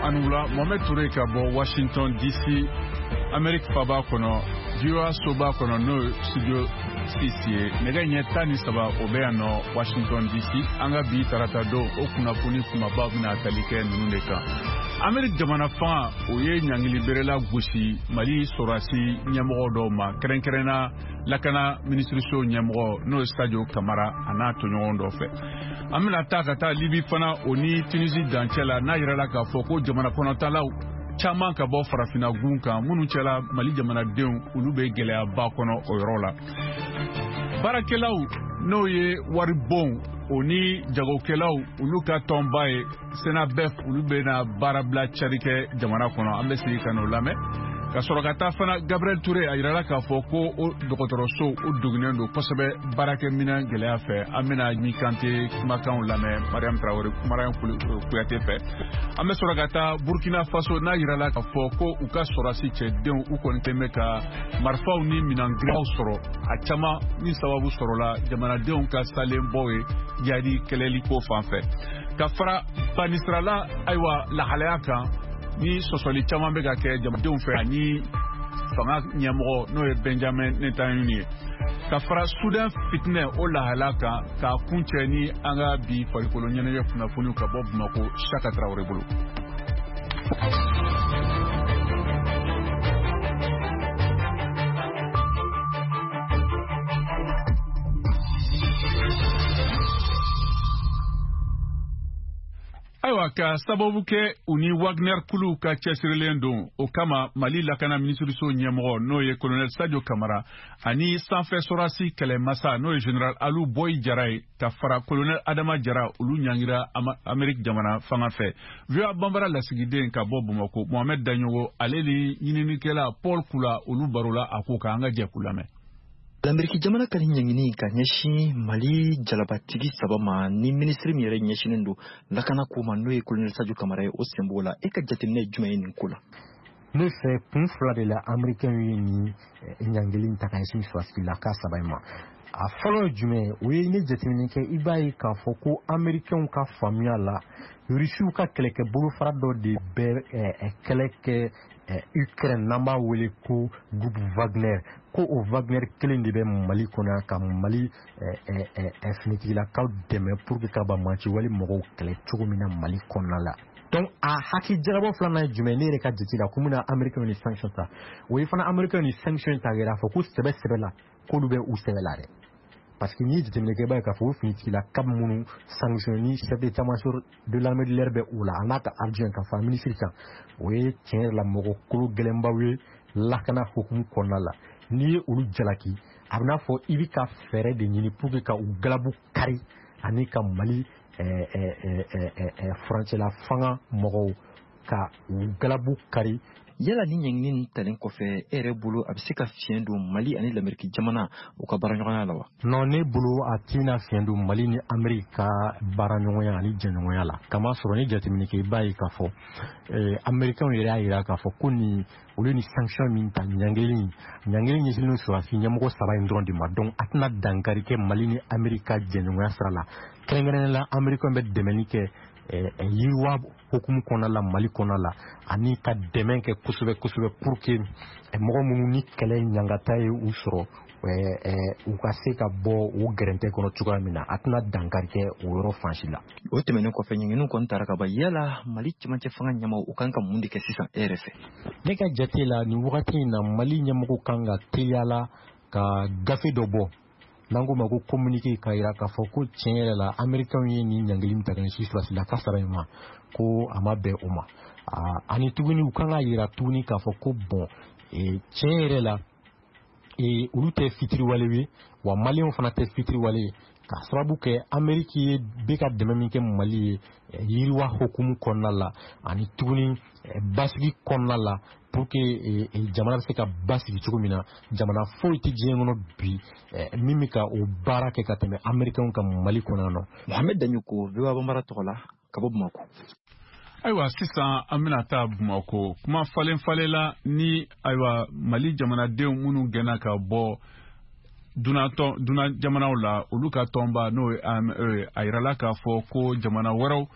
anula Mohamed Touré ka bɔ Washington DC Amerique faba kono Diwa soba kono no studio CC nega nyeta ni saba obeano Washington DC anga bi tarata do okuna kuni kuma babuna talike nuneka Amerique jamana fa oye nyangili berela gushi Mali sorasi nyamoro do ma kerenkerena lakana ministre so nyamoro no stadio Camara ana to nyondo fe amina takata Libi fana oni Tunisie dancela na yirala ka foko jamana kono talaw chama ka bɔ farafina gun kan minnu cɛla Mali jamanadenw olu bɛ gɛlɛya ba kɔnɔ o yɔrɔ la baarakɛlaw n'o ye wari bon o ni jagokɛlaw olu ka tɔnba ye Senabef olu bɛ na baara bila cari kɛ jamana kɔnɔ an bɛ segin ka n'o lamɛn ka sɔrɔ ka taa fana Gabriel Touré a yirala k'a fɔ ko o dɔgɔtɔrɔso o dogonen don kosɛbɛ baarakɛminɛn gɛlɛya fɛ an bɛna Ami Kante kumakanw lamɛn Mariam Traoré Mariam Kuyate fɛ an bɛ sɔrɔ ka taa Burkina Faso n'a yirala k'a fɔ ko u ka sɔrɔsi cɛdenw u kɔni tɛ mɛn ka marifaw ni minɛn girinw sɔrɔ a caman ni sababu sɔrɔla jamanadenw ka salenbɔ ye jadi kɛlɛliko fan fɛ ka fara banisirala ayiwa lahalaya kan ni sɔsɔli caman bɛ ka kɛ jamanadenw fɛ ani fanga ɲɛmɔgɔ n'o ye Benjamin Netanyahu ye ka fara Sudan fitinɛ o lahala kan k'a kun cɛ ni an ka bi farikolo ɲɛnajɛ kunnafoniw ka bɔ Bamako Chaka Traoré bolo. Ayiwa ka sababu kɛ u ni Wagner kulu ka cɛsirilen don o kama Mali lakana minisiriso ɲɛmɔgɔ n'o ye colonel Sadio Camara ani sanfɛ sɔrasi kɛlɛmasa n'o ye général Alu Boyi Jara ye ka fara colonel Adama Jara olu ɲangira Amerique jamana fanga fɛ VOA Bambara lasigiden ka bɔ Bamako Mohamed Danyogo ale ni ɲininikɛla Paul Kula olu barola a ko ka an ka jɛ k'u lamɛn. L'Amérique jamana ka ɲɛɲini ka ɲɛsin Mali jalabatigi saba ma ni ministre min yɛrɛ ɲɛsinen don lakana ko ma n'o ye colonel Sadio Camara ye o senb'o la e ka jateminɛ jumɛn ye nin ko la? Ne fɛ kun fila de la américain ye ni ɲangili ta ka ɲɛsin sɔrɔsigi laka saba in ma a fɔlɔ ye jumɛn o ye ne jateminɛ kɛ i b'a ye k'a fɔ ko américain ka faamuya la Rusiw ka kɛlɛkɛ bolofara dɔ de bɛ kɛlɛ kɛ Ukraine n'an b'a wele ko groupe Wagner ko o Wagner kelen de bɛ Mali kɔnɔ ka Mali finitigilakaw dɛmɛ pour que ka ba manci wali mɔgɔw kɛlɛ cogo min na Mali kɔnɔna la. Donc a haki jarabo filanan ye jumɛn ne yɛrɛ ka jate la ko mina américain ni sanction ta o ye fana américain ni sanction ta yɛrɛ a fɔ ko sɛbɛ la k'olu bɛ u sɛbɛ la dɛ parce que ni jateminɛ kɛ b'a ye k'a fɔ o finitigilakaw minnu sanction ni chef d'état-major de l'armée de l'air bɛ u la a n'a ka adjoint ka fara ministre kan o ye tiɲɛ yɛrɛ la mɔgɔ kolo gɛlɛnbaw ye lakana hukumu kɔnɔna la n'i ye olu jalaki a bɛ n'a fɔ i bɛ ka fɛɛrɛ de ɲini pour que ka u galabu kari ani ka Mali furancɛla fanga mɔgɔw ka u galabu kari. Yala ni ɲɛɲini talen kɔfɛ e yɛrɛ bolo a bɛ se ka fiɲɛ don Mali ani l'Amérique jamana u ka baaraɲɔgɔnya la wa? Non ne bolo a tɛna fiɲɛ don Mali ni Amérique ka baaraɲɔgɔnya ani jɛɲɔgɔnya la kamasɔrɔ ni jateminɛ kɛ i b'a ye k'a fɔ américain yɛrɛ y'a jira k'a fɔ ko ni olu ni sanction min ta ɲangili ɲɛsinnen sɔrɔsi ɲɛmɔgɔ saba in dɔrɔn de ma donc a tɛna dankari kɛ Mali ni Amérique ka jɛɲɔgɔnya sira la kɛrɛnkɛrɛnnenya la américain bɛ dɛmɛni kɛ yiriwa hukumu kɔnɔna la Mali kɔnɔna la ani ka dɛmɛ kɛ kosɛbɛ pour que mɔgɔ minnu ni kɛlɛ ɲangata ye u sɔrɔ u ka se ka bɔ u gɛrɛntɛ kɔnɔ cogoya min na a tɛna dankari kɛ o yɔrɔ fansi la. O tɛmɛnen kɔfɛ ɲɛɲiniw kɔni taara ka ban yala Mali cɛmancɛ fanga ɲɛmɔgɔ u kan ka mun de kɛ sisan e yɛrɛ fɛ? Ne ka jate la nin wagati in na Mali ɲɛmɔgɔ kan ka teliya la ka gafe dɔ bɔ n'an ko ma ko communiqué ka yira k'a fɔ ko tiɲɛ yɛrɛ la américain ye nin ɲangili ta ka ɲɛsin sɔrɔsi la ka sara in ma ko a ma bɛn o ma ani tuguni u kan ka yira tuguni k'a fɔ ko bon tiɲɛ yɛrɛ la olu tɛ fitiriwale ye wa maliyɛnw fana tɛ fitiriwale ye ka sababu kɛ Amérique ye bɛ ka dɛmɛ min kɛ Mali ye yiriwa hukumu kɔnɔna la ani tuguni basigi kɔnɔna la pour que jamana bɛ se ka basigi cogo min na jamana foyi tɛ diɲɛ kɔnɔ bi min bɛ ka o baara kɛ ka tɛmɛ américain ka Mali kɔnɔ na. Mohamed Danyogo VOA Bambara tɔgɔ la ka bɔ Bamako. Ayiwa sisan an bɛna taa Bamako kuma falenla ni ayiwa Mali jamanadenw minnu gɛnna ka bɔ duna jamanaw la olu ka tɔnba n'o a yirala k'a fɔ ko jamana wɛrɛw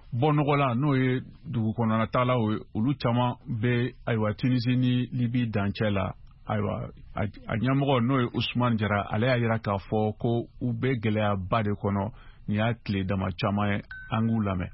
bɔnɔgɔla n'o ye dugu kɔnɔna taala olu caman bɛ ayiwa Tunisie ni Libye dancɛ la ayiwa a ɲɛmɔgɔ n'o ye Ousmane Diarra ale y'a jira k'a fɔ ko u bɛ gɛlɛyaba de kɔnɔ nin y'a tile dama caman ye an k'u lamɛn.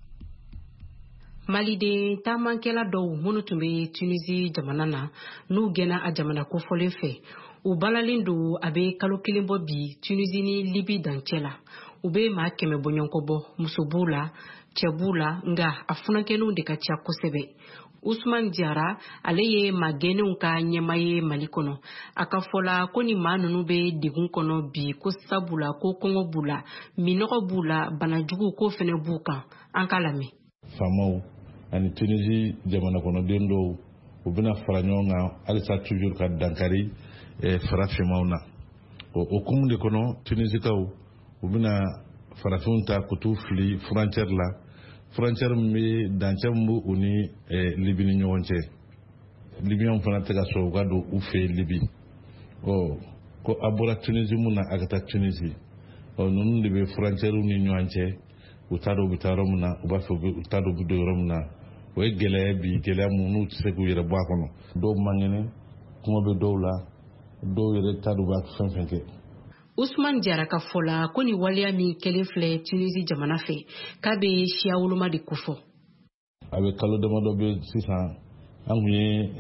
Maliden taamankɛla dɔw minnu tun bɛ Tunisie jamana na n'u gɛnna a jamana kofɔlen fɛ u balalen don a bɛ kalo kelen bɔ bi Tunisie ni Libye dancɛ la u bɛ maa 100 bɔɲɔgɔnkɔ bɔ muso b'u la cɛ b'u la nga a funankɛninw de ka ca kosɛbɛ. Ousmane Diarra ale ye maa gɛnnenw ka ɲɛma ye Mali kɔnɔ a ka fɔla ko ni maa ninnu bɛ degun kɔnɔ bi ko sabula ko kɔngɔ b'u la minɔgɔ b'u la banajugu ko fɛnɛ b'u kan an ka lamɛn. Famaw ani Tunisie jamana kɔnɔden dɔw u bɛna fara ɲɔgɔn kan halisa toujours ka dankari farafinmaw na o hukumu de kɔnɔ Tunisikaw u bɛna farafinw ta ku t'u fili frontière la frontière min bɛ dancɛ min b'u ni Libye ni ɲɔgɔn cɛ Libyɛnw fana tɛ ka sɔrɔ u ka don u fɛ Libye ko a bɔra Tunisie mun na a ka taa Tunisie ninnu de bɛ frontière ni ɲɔgɔn cɛ u t'a dɔn u bɛ taa yɔrɔ min na u b'a fɔ u t'a dɔn u bɛ don yɔrɔ min na o ye gɛlɛya bi gɛlɛya mun n'u tɛ se k'u yɛrɛ bɔ a kɔnɔ dɔw man kɛnɛ kuma bɛ dɔw la dɔw yɛrɛ t'a dɔn u b'a fɛn fɛn kɛ. Ousmane Diarra ka fɔla ko ni waleya min kɛlen filɛ Tunisie jamana fɛ k'a bɛ siya woloma de kofɔ. A bɛ kalo damadɔ bɛ sisan an kun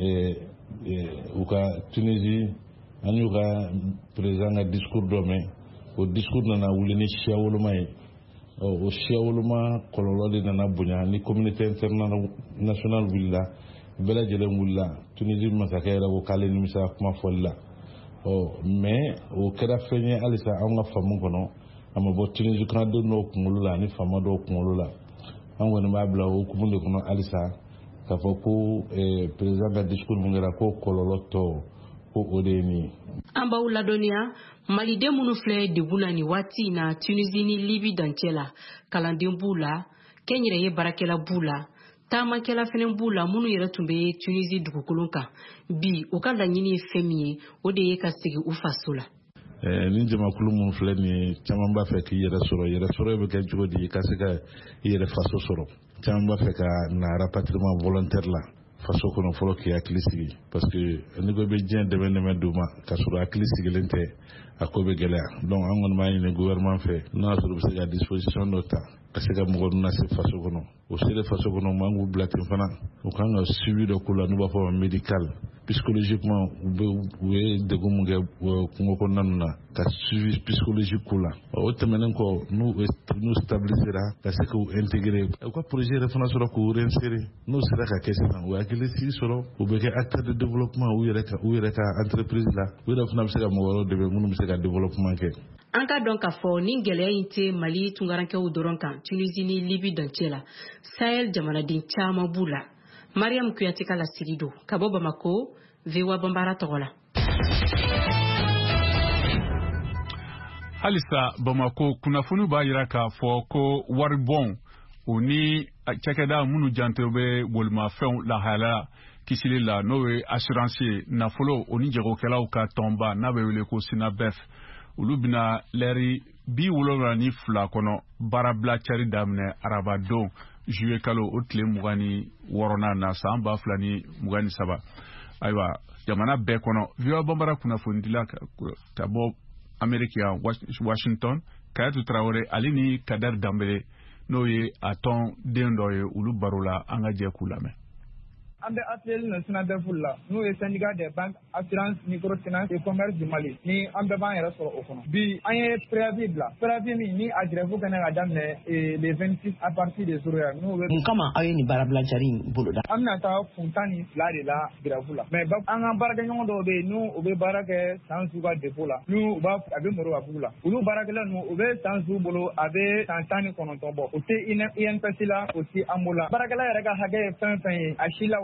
ye u ka Tunisie an y'u ka président ka discours dɔ mɛn o discours nana wuli ni siya woloma ye o siya woloma kɔlɔlɔ de nana bonya ni communauté internationale wulila bɛɛ lajɛlen wulila Tunisie masakɛ yɛrɛ ko k'ale nimisa kuma fɔli la mais o kɛra fɛn ye halisa an ka faamu kɔnɔ a ma bɔ Tunisie kɔnɔden dɔw kunkolo la ani faama dɔw kunkolo la an kɔni b'a bila o hukumu de kɔnɔ halisa k'a fɔ ko président ka discours mun kɛra ko kɔlɔlɔ tɔ ko o de ye nin ye. An b'aw ladɔnniya Maliden minnu filɛ degun na ni waati in na Tunisie ni Libye dancɛ la kalanden b'u la kɛnyɛrɛye baarakɛla b'u la taamakɛla fɛnɛ b'u la minnu yɛrɛ tun bɛ Tunisie dugukolo kan bi u ka laɲini ye fɛn min ye o de ye ka segin u faso la. Ni jamakulu minnu filɛ nin ye caman b'a fɛ k'i yɛrɛ sɔrɔ bɛ kɛ cogo di ka se ka i yɛrɛ faso sɔrɔ caman b'a fɛ ka na rapatriement volontaire la faso kɔnɔ fɔlɔ k'i hakili sigi parce que ni ko bɛ diɲɛ dɛmɛ d'u ma ka sɔrɔ hakili sigilen tɛ a ko bɛ gɛlɛya donc an kɔni b'a ɲini gouvernement fɛ n'a sɔrɔ u bɛ se ka disposition dɔ ta ka se ka mɔgɔ ninnu lase faso kɔnɔ o selen faso kɔnɔ man k'u bila ten fana u kan ka suivi dɔ k'u la n'u b'a fɔ ma médical psychologiquement u ye degun mun kɛ kungo kɔnɔna ninnu na ka suivi psychologique k'u la o tɛmɛnen kɔ n'u stabilisera ka se k'u intégrer u ka projet yɛrɛ fana sɔrɔ k'u réinsérer n'u sera ka kɛ sisan u hakili sigi sɔrɔ u bɛ kɛ acteur de développement u yɛrɛ ka entreprise la u yɛrɛ fana bɛ se ka mɔgɔ wɛrɛw dɛmɛ minnu bɛ se ka développement kɛ. An ka dɔn k'a fɔ ni gɛlɛya in tɛ Mali tungarankew dɔrɔn kan Tunisie ni Libye dancɛ la Sahel jamanaden caman b'u la. Mariam Kuyate ka lasigi don ka bɔ Bamako VOA Bambara tɔgɔ la. Halisa Bamako kunnafoni b'a jira k'a fɔ ko waribɔn o ni cakɛda minnu janto bɛ bolimafɛnw lahalaya kisili la n'o ye assurance ye nafolo o ni jagokɛlaw ka tɔnba n'a bɛ wele ko Sinabef olu bɛna lɛri 72 kɔnɔ baarabila cari daminɛ arabadon juillet kalo o tile 26 na san 2023 ayiwa jamana bɛɛ kɔnɔ VOA Bambara kunnafoni dila ka bɔ Amerika Washington Kayatu Traoré ale ni Kadar Dambele n'o ye a tɔn den dɔ ye olu baro la an ka jɛ k'u lamɛn. An bɛ appel na Sinabef la n'o ye syndicat des banques assurance microfinance et commerce du Mali ni an bɛɛ b'an yɛrɛ sɔrɔ o kɔnɔ bi an ye préavis bila préavis min ni a grève kɛnɛ ka daminɛ le 26 à partir de jour ya n'o bɛ mun kama aw ye nin baarabila cari in boloda an bɛna taa funtan ni 2 de la grève la mais an ka baarakɛɲɔgɔn dɔw bɛ yen n'u u bɛ baara kɛ san su ka dépôt la n'u u b'a a bɛ mɔrɔ ka bugu la olu baarakɛla ninnu u bɛ san su bolo a bɛ san 19 bɔ o tɛ INPS la o tɛ an bolo baarakɛla yɛrɛ ka hakɛ ye fɛn fɛn ye a si la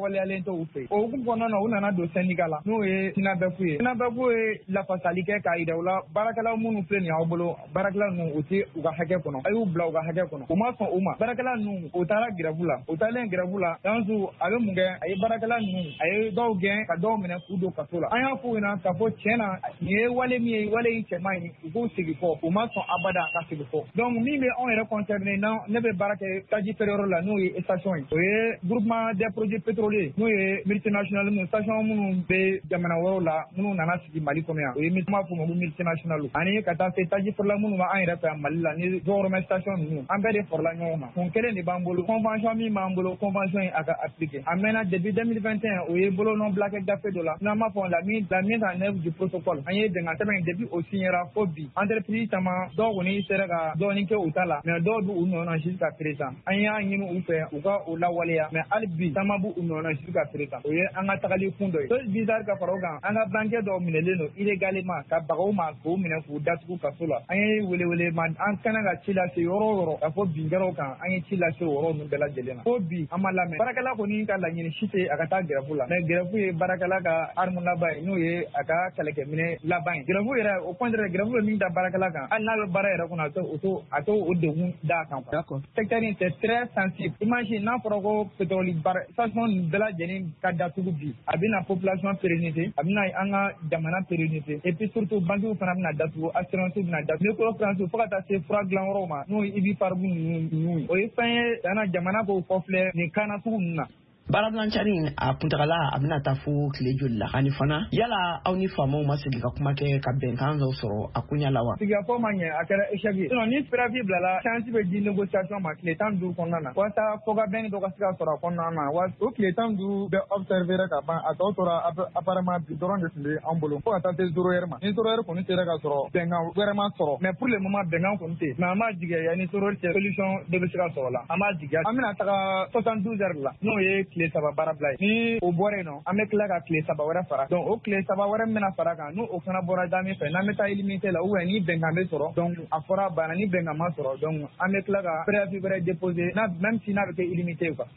lawaleyalen tɛ u fɛ o hukumu kɔnɔna na u nana don syndicat la n'o ye sinabefu ye sinabefu ye lafasali kɛ k'a yira u la baarakɛla minnu filɛ nin y'aw bolo baarakɛla ninnu u tɛ u ka hakɛ kɔnɔ a y'u bila u ka hakɛ kɔnɔ u ma sɔn u ma baarakɛla ninnu u taara grève la u taalen grève la Danzu a bɛ mun kɛ a ye baarakɛla ninnu a ye dɔw gɛn ka dɔw minɛ k'u don kaso la an y'a f'u ɲɛna k'a fɔ tiɲɛ na nin ye wale min ye wale in cɛman ye u k'u sigi fɔ u ma sɔn abada ka sigi fɔ donc min bɛ anw yɛrɛ concerné ne bɛ baara kɛ taji feereyɔrɔ la n'o ye station ye o ye groupement des produits pétroliers n'o ye multinational minnu station minnu bɛ jamana wɛrɛw la minnu nana sigi Mali kɔnɔ yan o ye kuma f'u ma ko multinational ani ka taa se taji feerela minnu b'an yɛrɛ fɛ yan Mali la ni jɔyɔrɔmɛ station ninnu an bɛɛ de farala ɲɔgɔn kan kun kelen de b'an bolo convention min b'an bolo convention in a ka appliquer a mɛnna depuis 2021 o ye bolonɔ bila kɛ gafe dɔ la n'an b'a fɔ la mise en œuvre du protocole an ye bɛnkan sɛbɛn depuis o signera fo bi entreprise caman dɔw kɔni sera ka dɔɔnin kɛ u ta la mais dɔw b'u u nɔ na jusqu'à présent an y'a ɲini u fɛ u ka o lawaleya mais hali bi caman b'u u nɔ na jusqu'à présent o ye an ka tagali kun dɔ ye chose bizarre ka fara o kan an ka banque dɔw minɛlen don illégalement ka bagaw ma k'o minɛ k'u datugu kaso la an ye welewele ma an kana ka ci lase yɔrɔ o yɔrɔ ka fɔ binkɛlaw kan an ye ci lase o yɔrɔ ninnu bɛɛ lajɛlen na fo bi an ma lamɛn baarakɛla kɔni ka laɲini si tɛ a ka taa grève la mais grève ye baarakɛla ka arme laban ye n'o ye a ka kɛlɛkɛminɛ laban ye grève yɛrɛ au contraire grève bɛ min da baarakɛla kan hali n'a bɛ baara yɛrɛ kɔnɔ a t'o o degun d'a kan quoi. Secteur in c'est très sensible imagine n'a fɔra ko pétrole baara station nin bɛɛ lajɛlen ka datugu bi a bɛna population pérenniser a bɛna an ka jamana pérenniser et puis surtout banquiw fana bɛna datugu assurance bɛna datugu microfinance fo ka taa se fura dilanyɔrɔw ma n'o ye IBPARB ninnu o ye fɛn ye jamana k'o fɔ filɛ nin kana sugu ninnu na. Barabilancari a kuntagala a bɛna taa fo tile joli la ani fana yala aw ni faamaw ma sigi ka kuma kɛ ka bɛnkan dɔw sɔrɔ a kunya la wa sigikafɔ ma ɲɛ a kɛra échec ye sinon ni préavis bilala chance bɛ di négociation ma tile 15 kɔnɔna na walasa fɔ ka bɛn dɔ ka se ka sɔrɔ a kɔnɔna na o tile 15 bɛ observer ka ban a tɔ tora apparemment bi dɔrɔn de tun bɛ an bolo fo ka taa se 0 heure ma ni 0 heure kɔni sera ka sɔrɔ bɛnkan wɛrɛ ma sɔrɔ mais pour le moment bɛnkan kɔni tɛ mais an b'a jigiya yanni 0 heure cɛ solution de bɛ se ka sɔrɔ la an b'a jigiya an bɛna taga 72 heures la n'o ye tile 3 baara bila ye ni o bɔra yen nɔ an bɛ tila ka tile 3 wɛrɛ fara donc o tile 3 wɛrɛ min bɛna fara kan n'o fana bɔra da min fɛ n'an bɛ taa illimité la ou bien ni bɛnkan bɛ sɔrɔ donc a fɔra banna ni bɛnkan ma sɔrɔ donc an bɛ tila ka préavis wɛrɛ déposer même si n'a bɛ kɛ illimité quoi.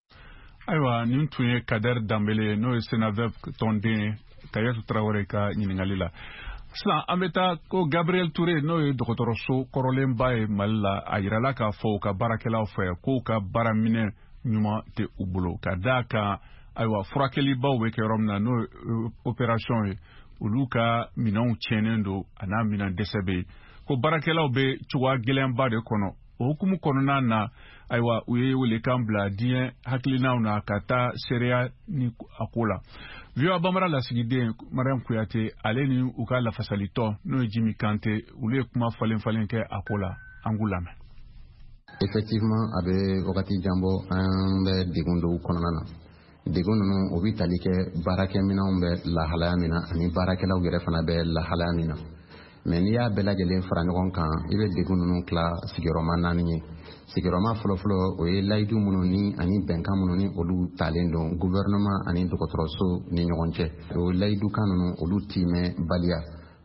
Ayiwa nin tun ye Kader Dambele n'o ye Senavep tɔnden Kayesu Traoré ka ɲininkali la sisan an bɛ taa ko Gabriel Touré n'o ye dɔgɔtɔrɔso kɔrɔlenba ye Mali la a yirala k'a fɔ u ka baarakɛlaw fɛ k'u ka baaraminɛ ɲuman tɛ u bolo ka d'a kan ayiwa furakɛlibaw bɛ kɛ yɔrɔ min na n'o ye opération ye olu ka minɛnw tiɲɛnen don a n'a minɛn dɛsɛ bɛ yen ko baarakɛlaw bɛ cogoya gɛlɛnba de kɔnɔ o hukumu kɔnɔna na ayiwa u ye welekan bila diɲɛ hakilinaw na ka taa seereya ni a ko la VOA Bambara lasigiden Mariam Kuyate ale ni u ka lafasalitɔ n'o ye Jimi Kante olu ye kuma falen kɛ a ko la an k'u lamɛn. Effectivement a bɛ wagati jan bɔ an bɛ degun dɔw kɔnɔna na degun ninnu o bɛ tali kɛ baarakɛminɛnw bɛ lahalaya min na ani baarakɛlaw yɛrɛ fana bɛ lahalaya min na mais n'i y'a bɛɛ lajɛlen fara ɲɔgɔn kan i bɛ degun ninnu tila sigiyɔrɔma 4 ye sigiyɔrɔma fɔlɔfɔlɔ o ye layidu minnu ni ani bɛnkan minnu ni olu talen don gouvernement ani dɔgɔtɔrɔso ni ɲɔgɔn cɛ o layidukan ninnu olu timɛ baliya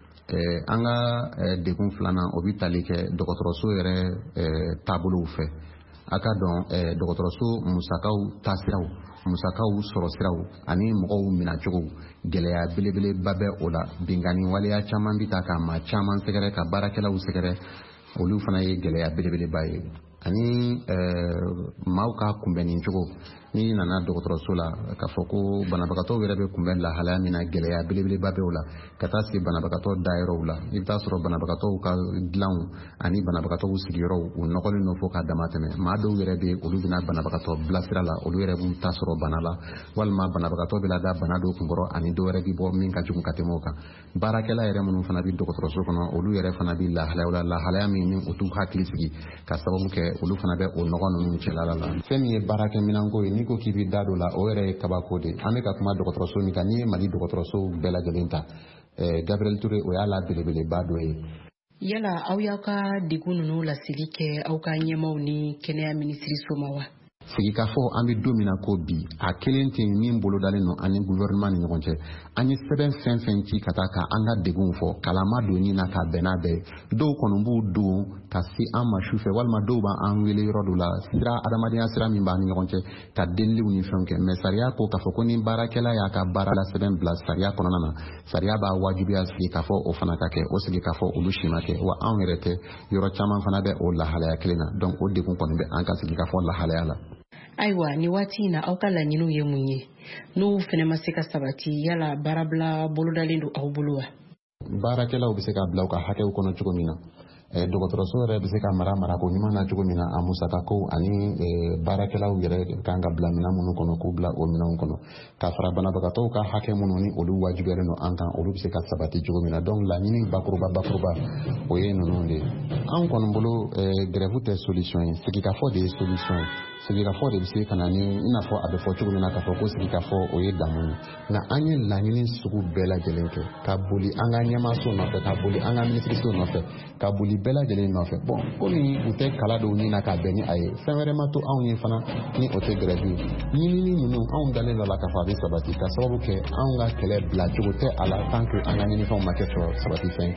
an ka degun filanan o bɛ tali kɛ dɔgɔtɔrɔso yɛrɛ taabolow fɛ a ka dɔn dɔgɔtɔrɔso musakaw sɔrɔ siraw ani mɔgɔw minacogo gɛlɛya belebeleba bɛ o la binkani waleya caman bɛ ta ka maa caman sɛgɛrɛ ka baarakɛlaw sɛgɛrɛ olu fana ye gɛlɛya belebeleba ye ani maaw ka kunbɛnni cogo n'i nana dɔgɔtɔrɔso la k'a fɔ ko banabagatɔw yɛrɛ bɛ kunbɛn lahalaya min na gɛlɛya belebeleba bɛ o la ka taa sigi banabagatɔ dayɔrɔw la i bɛ taa sɔrɔ banabagatɔw ka dilanw ani banabagatɔw sigiyɔrɔw u nɔgɔlen don fo k'a dama tɛmɛ maa dɔw yɛrɛ bɛ olu bɛna banabagatɔ bilasira la olu yɛrɛ b'u ta sɔrɔ bana la walima banabagatɔ bɛ lada bana dɔw kunkɔrɔ ani dɔw yɛrɛ bɛ bɔ min ka jugu ka tɛmɛ o kan baarakɛla yɛrɛ minnu fana bɛ dɔgɔtɔrɔso kɔnɔ olu yɛrɛ fana bɛ lahalayaw la lahalaya min ni u t'u hakili sigi ka sababu kɛ olu fana bɛ o nɔgɔ ninnu cɛla la fɛn min ye baarakɛminɛnko ye n'i ko k'i bɛ da don la o yɛrɛ ye kabako de an bɛ ka kuma dɔgɔtɔrɔso min kan n'i ye Mali dɔgɔtɔrɔsow bɛɛ lajɛlen ta Gabriel Touré o y'a la belebeleba dɔ ye. Yala aw y'aw ka degun ninnu lasigi kɛ aw ka ɲɛmaw ni kɛnɛya minisiriso ma wa? sigikafo an bɛ don min na ko bi a kelen tɛ min bolo dalen no ani gouvernement ni ɲɔgɔn cɛ an ye sɛbɛn fɛn fɛn ci ka taa ka an ka degunw fɔ kalama don ni na ka bɛn n'a bɛɛ dɔw kɔni b'u don ka se an ma su fɛ walima dɔw b'an wele yɔrɔ dɔ la sira adamadenya sira min b'an ni ɲɔgɔn cɛ ka deliliw ni fɛnw kɛ mais sariya ko k'a fɔ ko ni baarakɛla y'a ka baara la sɛbɛn bila sariya kɔnɔna na sariya b'a wajibiya sigikafɔ o fana ka kɛ o sigikafɔ olu si ma kɛ wa anw yɛrɛ tɛ yɔrɔ caman fana bɛ o lahalaya kelen na donc o degun kɔni bɛ an ka sigikafɔ lahalaya la. Ayiwa ni waati in na aw ka laɲiniw ye mun ye n'u fɛnɛ ma se ka sabati yala baarabila bolodalen don aw bolo wa? Baarakɛlaw bɛ se ka bila u ka hakɛw kɔnɔ cogo min na dɔgɔtɔrɔso yɛrɛ bɛ se ka mara ko ɲuman na cogo min na a musakakow ani baarakɛlaw yɛrɛ kan ka bila minɛn minnu kɔnɔ k'u bila o minɛnw kɔnɔ ka fara banabagatɔw ka hakɛ minnu ni olu wajibiyalen don an kan olu bɛ se ka sabati cogo min na donc laɲini bakuruba o ye ninnu de ye anw kɔni bolo grève tɛ solution ye sigikafɔ de ye solution ye sigikafɔ de bɛ se ka na ni i n'a fɔ a bɛ fɔ cogo min na k'a fɔ ko sigikafɔ o ye damun ye nka an ye laɲini sugu bɛɛ lajɛlen kɛ ka boli an ka ɲɛmaaso nɔfɛ ka boli an ka minisiriso nɔfɛ ka boli bɛɛ lajɛlen nɔfɛ bon komi u tɛ kala dɔw ɲini na ka bɛn ni a ye fɛn wɛrɛ ma to anw ye fana ni o tɛ grève ye ɲinini ninnu anw dalen dɔ la k'a fɔ a bɛ sabati ka sababu kɛ anw ka kɛlɛ bila cogo tɛ a la tant que an ka ɲinifɛnw ma kɛ sabati fɛn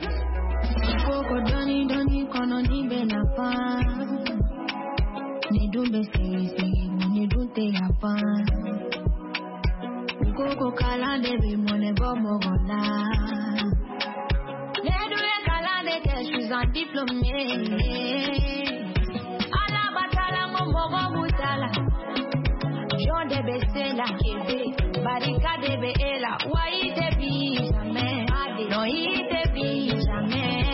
ni dumbe sisi ni dunte hapa ukoko kala debe mone bomo gona ne duye kala de que je suis un diplômé ala batala momo mutala John debe sela kebe barika debe ela wai debi jamais no ite bi jamais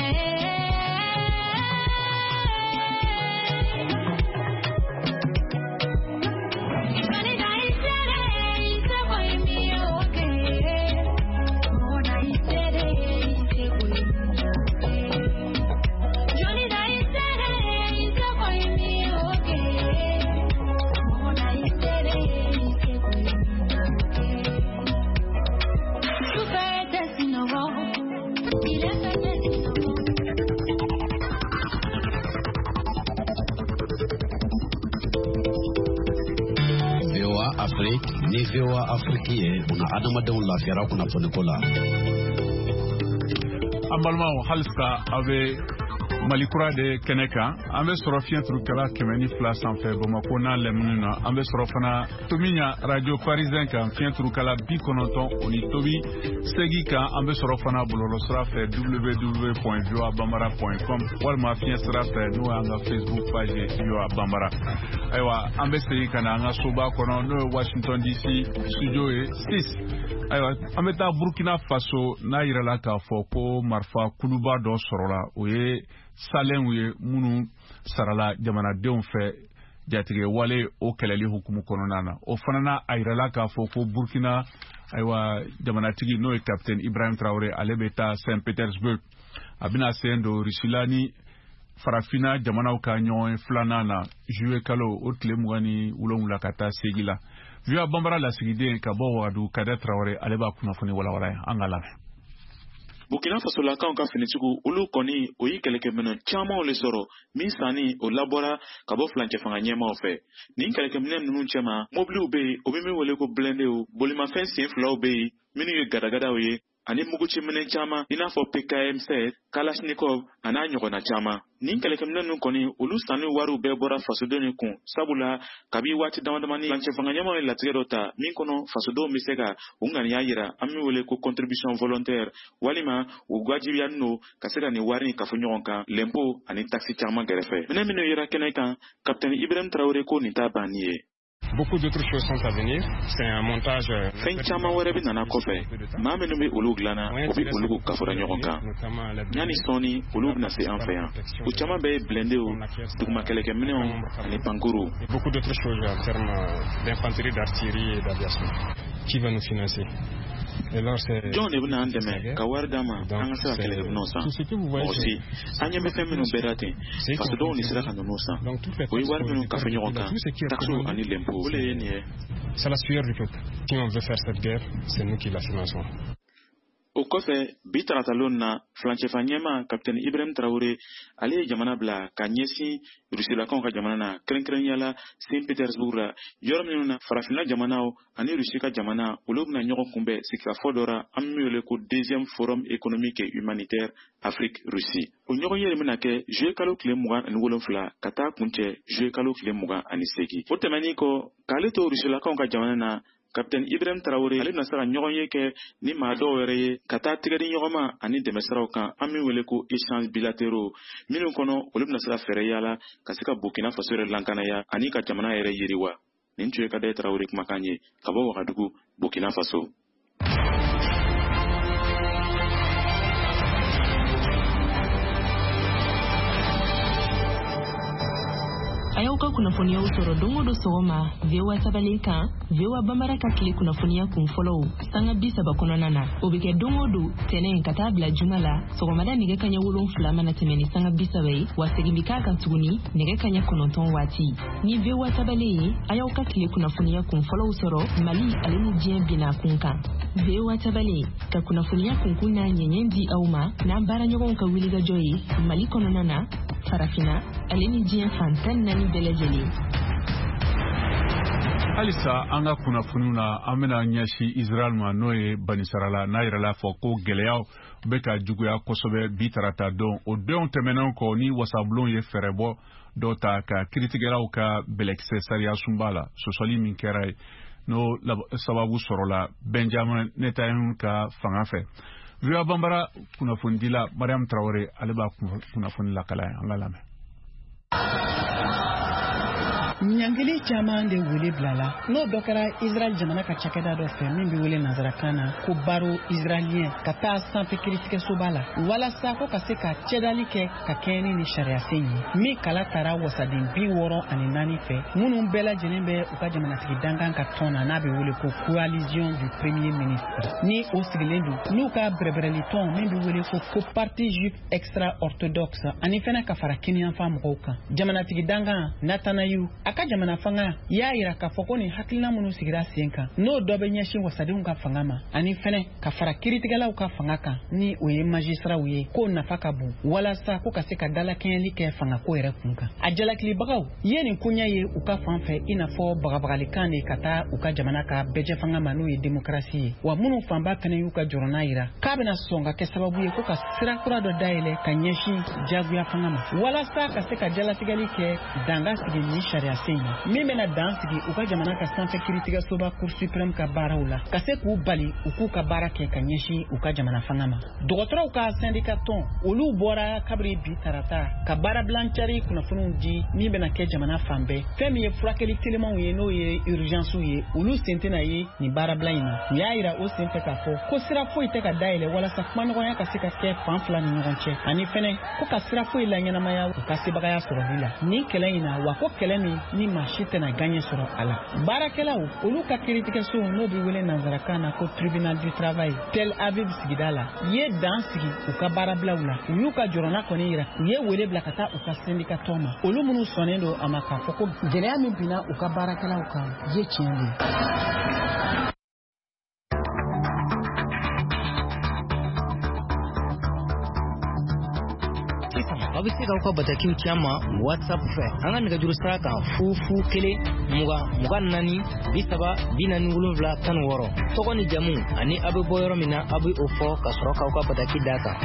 ni VOA Afrique ye una adamadenw lafiyara kunnafoni ko la. An balimaw halisa aw bɛ Malikura de kɛnɛ kan an bɛ sɔrɔ fiɲɛturukɛla 102 sanfɛ Bamako n'a lamini na an bɛ sɔrɔ fana Tomiɲa radio parisien kan fiɲɛturukɛla 90 ni tobi segi kan an bɛ sɔrɔ fana bɔlɔlɔsira fɛ www.voabambara.com walima fiɲɛsira fɛ n'o y'an ka Facebook page VOA Bambara. Ayiwa an bɛ segin ka na an ka soba kɔnɔ n'o ye Washington DC studio ye 6. Ayiwa an bɛ taa Burkina Faso n'a yirala k'a fɔ ko marifa kuluba dɔ sɔrɔla o ye Salɛnw ye minnu sarala jamanadenw fɛ jatigɛ wale o kɛlɛli hukumu kɔnɔna na o fana na a yirala k'a fɔ ko Burkina ayiwa jamanatigi n'o ye Capitaine Ibrahim Traoré ale bɛ taa Saint Petersburg a bɛna sen don Rusila ni farafina jamanaw ka ɲɔgɔn filanan na juillet kalo o tile 27 ka taa segi la VOA Bambara lasigiden ka bɔ Wagadu Kader Traoré ale b'a kunnafoni walawala an ka lamɛn. Burkina Faso lakaw ka finitigiw olu kɔni o yi kɛlɛkɛminɛ camanw le sɔrɔ min sanni o labɔra ka bɔ fulancɛ fanga ɲɛmaw fɛ nin kɛlɛkɛminɛ ninnu cɛma mobiliw bɛ yen o bɛ min wele ko blendew bolimafɛn sen filaw bɛ yen minnu ye gadagadaw ye ani muguciminɛ caman i n'a fɔ PKM-7 Kalashnikov a n'a ɲɔgɔnna caman nin kɛlɛkɛminɛ ninnu kɔni olu sanni wariw bɛɛ bɔra fasodenw kun sabula kabi waati damadamani fulancɛ fanga ɲɛmaw ye latigɛ dɔ ta min kɔnɔ fasodenw bɛ se ka u ŋaniya yira an min wele ko contribution volontaire walima u gwajibiyanin no ka se ka nin wari kafo ɲɔgɔn kan lempo ani taxi caman gɛrɛfɛ minɛ minnu yera kɛnɛ kan Capitaine Ibrahim Traoré ko nin t'a banni ye. Beaucoup d'autres choses sont à venir. C'est un montage. Fɛn caman wɛrɛ bɛ nana kɔfɛ maa minnu bɛ olu dilanna u bɛ olu kafora ɲɔgɔn kan yanni sɔɔni olu bɛna se an fɛ yan u caman bɛ ye blendew duguma kɛlɛkɛminɛnw ani pankuru. Beaucoup d'autres choses en termes d'infanterie, d'artillerie et d'aviation qui va nous financer. John de bɛna an dɛmɛ ka wari d'an ma an ka se ka kɛlɛkɛminɛnw san aussi an ɲɛ bɛ fɛn minnu bɛɛ la ten fasodenw ni sera ka ninnu san o ye wari minnu kafo ɲɔgɔn kan taxes ani lempo o le ye nin ye. C'est la sueur du peuple. Si on veut faire cette guerre, c'est nous qui la finançons. O kɔfɛ bi taratalon na flancɛfa ɲɛma kapitɛni Ibrahim Traoré ale ye jamana bila ka ɲɛsin Rusilakaw ka jamana na kɛrɛnkɛrɛnnenya la Saint Petersburg la yɔrɔ minnu na farafinna jamanaw ani Rusi ka jamana olu bɛna ɲɔgɔn kunbɛn sigikafɔ dɔ la an bɛ wele ko deuxième forum économique et humanitaire Afrique Russie. O ɲɔgɔn ye bɛna kɛ juillet kalo tile 27 ka taa kuncɛ juillet kalo tile 28. O tɛmɛnin kɔ k'ale to Rusilakaw ka jamana na kapitɛni Ibrahim Traoré ale bɛna se ka ɲɔgɔn ye kɛ ni maa dɔw yɛrɛ ye ka taa tigɛdi ɲɔgɔnma ani dɛmɛsiraw kan an bɛ wele ko échange bilatéraux minnu kɔnɔ olu bɛna se ka fɛɛrɛ yaala ka se ka Burkina Faso yɛrɛ lankanaya ani ka jamana yɛrɛ yiriwa. Nin tun ye Kadaye Traoré kumakan ye ka bɔ Wagadugu, Burkina Faso. Aya uka kunafonia usoro dongo do sogoma vewa tabale kan vewa bambara ka kile kunafonia kun follow sanga bisa bakonana obike dongo do tenen kata bla jumala sogomada nige kanya wolon flama na temeni sanga bisa bai wasegibika kan tuguni nige kanya kononton wati ni vewa tabale aya uka kile kunafonia kun follow usoro Mali alemu dien bina kunka vewa tabale ka kunafonia kun kuna nyenyendi auma na bara nyogo ka wiliga joyi Mali kononana farafina aleni dien fantan nani belejeli Alisa anga kunafununa amena nyashi Israel ma noye banisarala na irala fo ko geleyaw beka juguya kosobe bitarata don o don temenon ko ni wasablon ye ferebo dota ka kritigelaw ka belekse saria sumbala sosoli min keray no sababu sorola Benjamin Netanyahu ka fangafe via bambara kunafundila Mariam Traoré aleba kunafunila kala angalame Nyangeli caman de wele blala no dokara Israel jamana ka cakɛda dɔ fɛ min bɛ wele nanzarakan na ko baro israélien ka taa sanfɛ kiiritigɛsoba la walasa ko ka se ka cɛdali kɛ ka kɛɲɛ ni sariya sen ye min kala taara wasaden 64 fɛ minnu bɛɛ lajɛlen bɛ u ka jamanatigi dankan ka tɔn na n'a bɛ wele ko coalition du premier ministre ni o sigilen don n'u ka bɛrɛbɛrɛli tɔn min bɛ wele ko parti juif extra orthodoxe ani fɛnɛ ka fara kiniyanfan mɔgɔw kan jamanatigi dankan Natanayu a ka jamana fanga y'a yira k'a fɔ ko nin hakilina minnu sigira sen kan n'o dɔ bɛ ɲɛsin wasadenw ka fanga ma ani fɛnɛ ka fara kiiritigɛlaw ka fanga kan ni o ye magistraw ye k'o nafa ka bon walasa ko ka se ka dalakɛɲɛli kɛ fanga ko yɛrɛ kun kan a jalakilibagaw ye nin koɲɛ ye u ka fan fɛ i n'a fɔ bagabagalikan de ka taa u ka jamana ka bɛjɛ fanga ma n'o ye démocratie ye wa minnu fanba fɛnɛ y'u ka jɔrɔna yira k'a bɛna sɔn ka kɛ sababu ye ko ka sira kura dɔ dayɛlɛ ka ɲɛsin jagoya fanga ma walasa ka se ka jalatigɛli kɛ danga sigi ni sariya sen ye min bɛna dan sigi u ka jamana ka sanfɛ kiiritigɛsoba cour suprême ka baaraw la ka se k'u bali u k'u ka baara kɛ ka ɲɛsin u ka jamana fanga ma dɔgɔtɔrɔw ka syndicat tɔn olu bɔra kabiri bi tarata ka baara bilancari kunnafoniw di min bɛna kɛ jamana fan bɛɛ fɛn min ye furakɛli telimanw ye n'o ye urgence ye olu sen tɛna ye nin baarabila in na u y'a yira o sen fɛ k'a fɔ ko sira foyi tɛ ka dayɛlɛ walasa kumaɲɔgɔnya ka se ka kɛ fan fila ni ɲɔgɔn cɛ ani fɛnɛ ko ka sira foyi la ɲɛnamaya u ka sebagaya sɔrɔli la nin kɛlɛ in na wa ko kɛlɛ min ni maa si tɛna gaɲɛ sɔrɔ a la baarakɛlaw olu ka kiiritigɛso n'o bɛ wele nanzarakan na ko tribunal du travail Tel Aviv sigida la ye dan sigi u ka baarabilaw la u y'u ka jɔrɔna kɔni yira u ye wele bila ka taa u ka syndicat tɔn ma olu minnu sɔnnen don a ma k'a fɔ ko gɛlɛya min binna u ka baarakɛlaw kan ye tiɲɛ de a bɛ se k'aw ka batakiw ci an ma WhatsApp fɛ an ka nɛgɛjuru sira kan 0 20 24 40 17 tɔgɔ ni jamu ani a bɛ bɔ yɔrɔ min na a bɛ o fɔ ka sɔrɔ k'aw ka bataki d'a kan.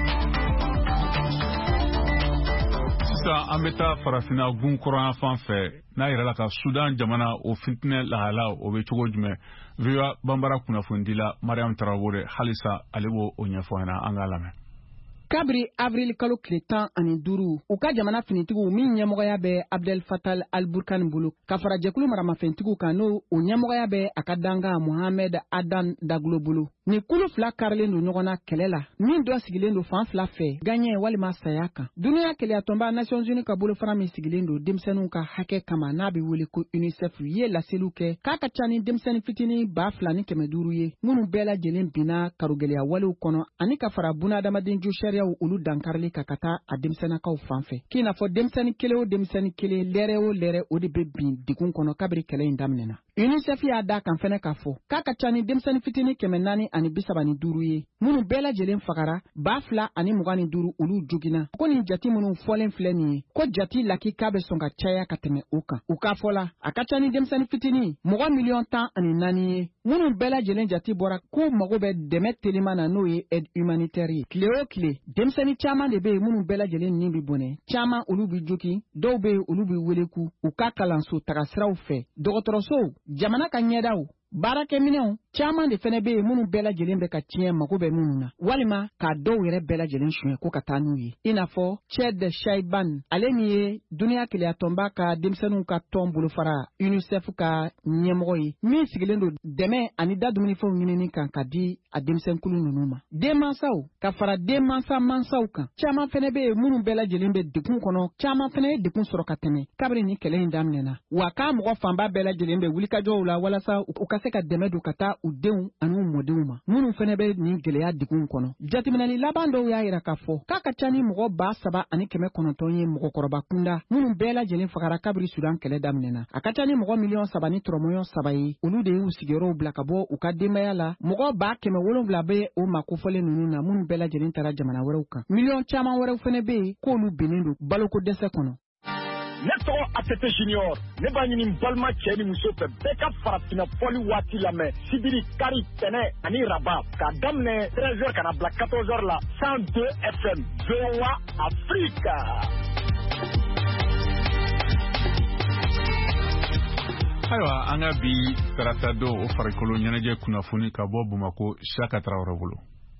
Sisan an bɛ taa farafina gun kɔrɔyan fan fɛ n'a yɛrɛ la ka Sudan jamana o fitinɛ lahala o bɛ cogo jumɛn VOA banbara kunnafondila Mariam Traoré halisa ale b'o ɲɛfɔ an na an k'a lamɛn. kabiri avril kalo tile 15 u ka jamana finitigiw min ɲɛmɔgɔya bɛ Abdel Fattah al-Burhan bolo ka fara jɛkulu maramafɛntigiw kan n'o o ɲɛmɔgɔya bɛ a ka dangan Mohamed Adan Daglo bolo ni kulu fila karilen don ɲɔgɔn na kɛlɛ la min dɔ sigilen don fan fila fɛ gaɲɛ walima saya kan duniya kɛlɛyatɔnba Nations Unies ka bolofara min sigilen don denmisɛnninw ka hakɛ kama n'a bɛ wele ko UNICEF ye laseliw kɛ k'a ka ca ni denmisɛnnin fitinin 2,500 ye minnu bɛɛ lajɛlen binna karogɛlɛya walew kɔnɔ ani ka fara bunadamaden ju sariyaw olu dankarili ka taa a denmisɛnnakaw fan fɛ k'i n'a fɔ denmisɛnnin kelen o denmisɛnnin kelen lɛrɛ o lɛrɛ o de bɛ bin degun kɔnɔ kabiri kɛlɛ in daminɛna UNICEF y'a da kan fɛnɛ k'a fɔ k'a ka ca ni denmisɛnnin fitini 435 ye minnu bɛɛ lajɛlen fagara 2025 olu joginna ko nin jati minnu fɔlen filɛ nin ye ko jati laki k'a bɛ sɔn ka caya ka tɛmɛ o kan u k'a fɔ la a ka ca ni denmisɛnnin fitini 10,14 millions ye minnu bɛɛ lajɛlen jati bɔra k'u mago bɛ dɛmɛ telima na n'o ye aide humanitaire ye tile o tile denmisɛnnin caman de bɛ yen minnu bɛɛ lajɛlen nin bi bɔnɛ caman olu bi jogi dɔw bɛ yen olu bi weleku u ka kalanso taga siraw fɛ dɔgɔtɔrɔsow jamana ka ɲɛdaw baarakɛminɛw caman de fɛnɛ bɛ yen minnu bɛɛ lajɛlen bɛ ka tiɲɛ mago bɛ minnu na walima k'a dɔw yɛrɛ bɛɛ lajɛlen suɲɛ ko ka taa n'u ye i n'a fɔ Ched Shaiban ale min ye duniya keleyatɔnba ka denmisɛnninw ka tɔn bolofara UNICEF ka ɲɛmɔgɔ ye min sigilen don dɛmɛ ani dadumunifɛnw ɲinini kan ka di a denmisɛnkulu ninnu ma denmansaw ka fara denmansaw kan caman fɛnɛ bɛ yen minnu bɛɛ lajɛlen bɛ degun kɔnɔ caman fɛnɛ ye degun sɔrɔ ka tɛmɛ kabiri ni kɛlɛ in daminɛna wa k'a mɔgɔ fanba bɛɛ lajɛlen bɛ wulikajɔw la walasa u ka se ka dɛmɛ don ka taa u denw ani u mɔdenw ma minnu fɛnɛ bɛ nin gɛlɛya degun kɔnɔ jateminɛli laban dɔw y'a yira k'a fɔ k'a ka ca ni mɔgɔ 3,900 ye mɔgɔkɔrɔba kunda minnu bɛɛ lajɛlen fagara kabiri Sudan kɛlɛ daminɛna a ka ca ni mɔgɔ 3,300,000 ye olu de y'u sigiyɔrɔw bila ka bɔ u ka denbaya la mɔgɔ 700,000 bɛ o makofɔlen ninnu na minnu bɛɛ lajɛlen taara jamana wɛrɛw kan miliyɔn caman wɛrɛw fɛnɛ bɛ yen k'olu bennen don baloko dɛsɛ kɔnɔ. Ne tɔgɔ ATT Junior ne b'a ɲini balima cɛ ni muso fɛ bɛɛ ka farafinna fɔli waati lamɛn sibiri kari tɛnɛ ani raba k'a daminɛ 13h ka na bila 14h la 102 FM VOA Africa. Ayiwa an ka bi tarata don o farikolo ɲɛnajɛ kunnafoni ka bɔ Bamako Saka Traoré bolo.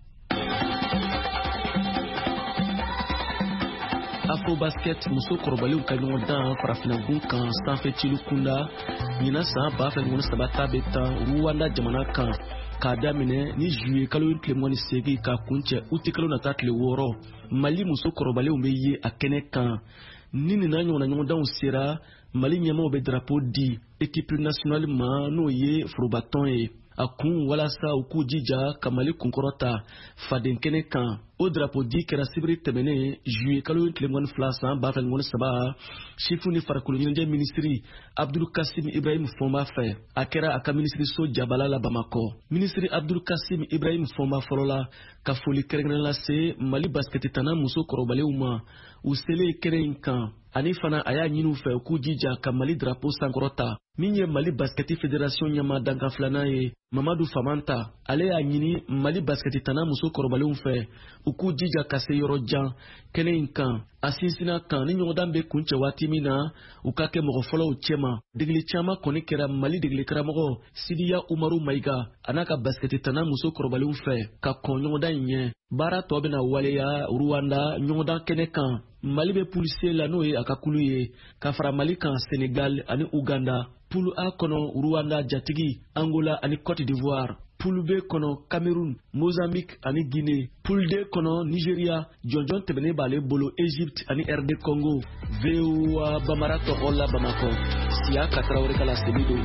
Afrobasket muso kɔrɔbalenw ka ɲɔgɔn dan farafinnagun kan sanfɛ cilu kunda ɲina san 2023 bɛ tan Rwanda jamana kan k'a daminɛ ni juillet kalo 28 ka kuncɛ août kalo nata tile 6 Mali muso kɔrɔbalenw bɛ ye a kɛnɛ kan ni nin na ɲɔgɔndanw sera Mali ɲɛmaw bɛ drapeau di équipe nationale ma n'o ye forobatɔn ye a kun walasa u k'u jija ka Mali kunkɔrɔta faden kɛnɛ kan o drapeau di kɛra sibiri tɛmɛnen juillet kalo 22 san 2023 chifu ni farikolo ɲɛnajɛ ministri Abdul Kasim Ibrahim Fɔnba fɛ a kɛra a ka ministri so Jabala la Bamakɔ ministri Abdul Kasim Ibrahim Fɔnba fɔlɔ la ka foli kɛrɛnkɛrɛn lase Mali basket tana muso kɔrɔbalenw ma u selen kɛnɛ in kan ani fana a y'a ɲini u fɛ u k'u jija ka Mali drapeau sankɔrɔta min ye Mali basket fédération ɲɛma dankan filanan ye Mamadu Famanta ale y'a ɲini Mali basket tana muso kɔrɔbalenw fɛ u k'u jija ka se yɔrɔ jan kɛnɛ in kan a sinsina kan ni ɲɔgɔndan bɛ kuncɛ waati min na u ka kɛ mɔgɔ fɔlɔw cɛma degeli caman kɔni kɛra Mali degeli karamɔgɔ Sidiya Umaru Mayiga a n'a ka basket tana muso kɔrɔbalenw fɛ ka kɔn ɲɔgɔndan in ɲɛ baara tɔ bɛna waleya Rwanda ɲɔgɔndan kɛnɛ kan Mali bɛ poule C la n'o ye a ka kulu ye ka fara Mali kan Senegal ani Uganda poule A kɔnɔ Rwanda jatigi Angola ani Côte d'Ivoire poule B kɔnɔ Cameroun Mozambique ani Guinée poule D kɔnɔ Nigeria jɔnjɔn tɛmɛnen b'ale bolo Egypte ani RD Congo VOA Bamara tɔgɔ la Bamakɔ Siya Traoré ka laseli don.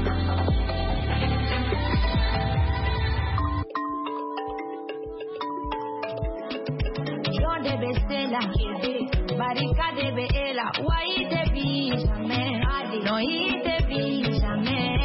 Barika de be ela, why te bi jamais, no y te bi jamais.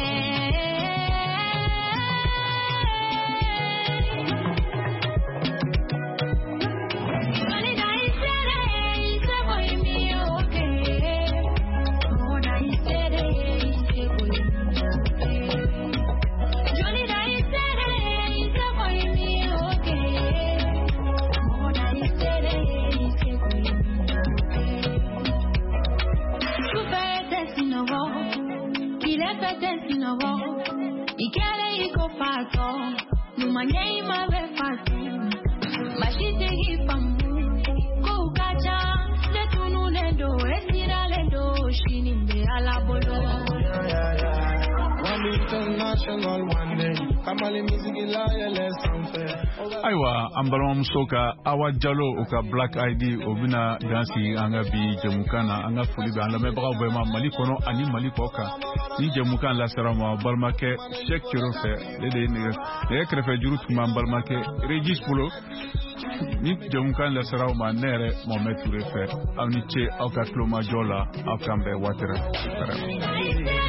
Ayiwa an balimamuso ka Awa Jalo o ka Black ID o bɛna dansi an ka bi jɛmukan na an ka foli bɛ an lamɛnbagaw bɛɛ ma Mali kɔnɔ ani Mali kɔ kan ni jɛmukan lasera ma balimakɛ Cheikh Cero fɛ ale de ye nɛgɛ kɛrɛfɛ juru tun b'an balimakɛ Regis bolo ni jɛmukan lasera ma ne yɛrɛ Mohamed Touré fɛ aw ni ce aw ka tulomajɔ la aw k'an bɛɛ waati